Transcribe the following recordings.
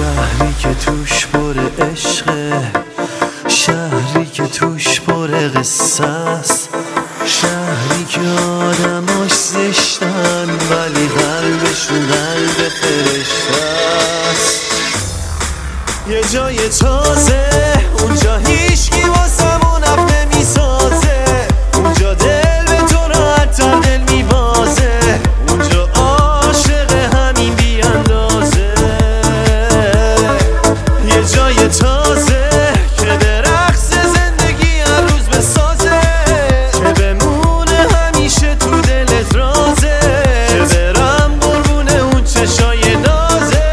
شهری که توش پر عشقه، شهری که توش پر قصه است، شهری که آدماش زشتن ولی قلبشون قلب فرشته است. یه جای تازه اونجا هیچکی واسمون حرف نمیسازه، اونجا دل به تو راحت‌تر دل میبازه، اونجا عاشق همین بی اندازه. یه جای تازه که به رقص زندگی هر روز بسازه، که بمونه همیشه تو دلت رازه، که برم قربونه اون چشای نازه.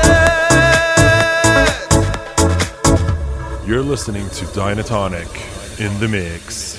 You're listening to Dynatonic in the mix.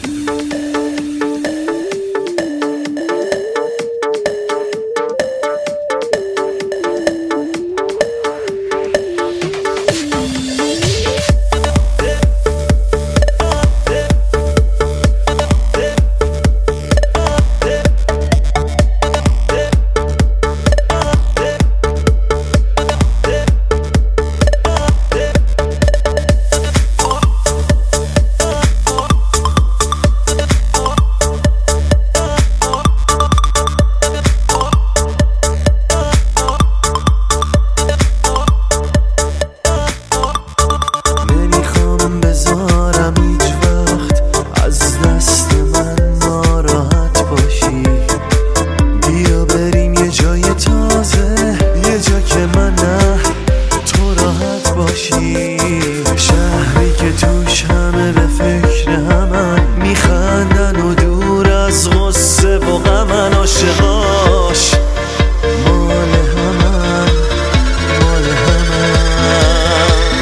شهری که توش همه به فکر همن، میخندن و دور از غصه و غمن، عاشقاش مال همن، مال همن.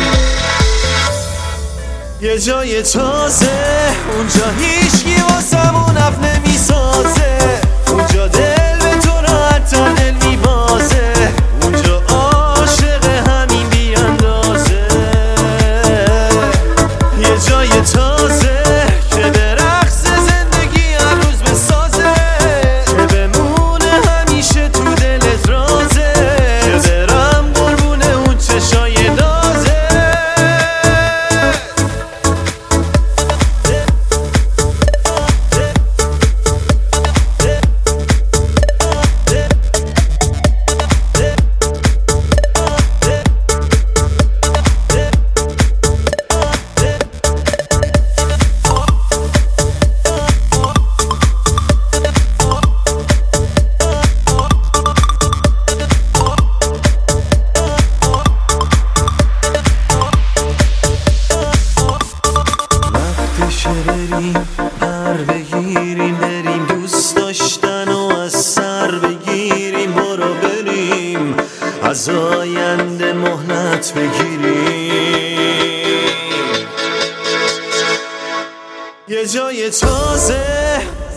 یه جای تازه اونجا هیچکی واسمون حرف نمیسازه، اونجا دل به تو راحت‌تر دل میبازه، اونجا عاشق همین بی اندازه. یه جای تازه که به رقص زندگی هر روز بسازه، که بمونه همیشه تو دلت رازه، که برم قربونه اون چشای نازه. بریم پر بگیریم، بریم دوست داشتن و از سر بگیریم، برو بریم از آینده مهلت بگیریم. یه جای تازه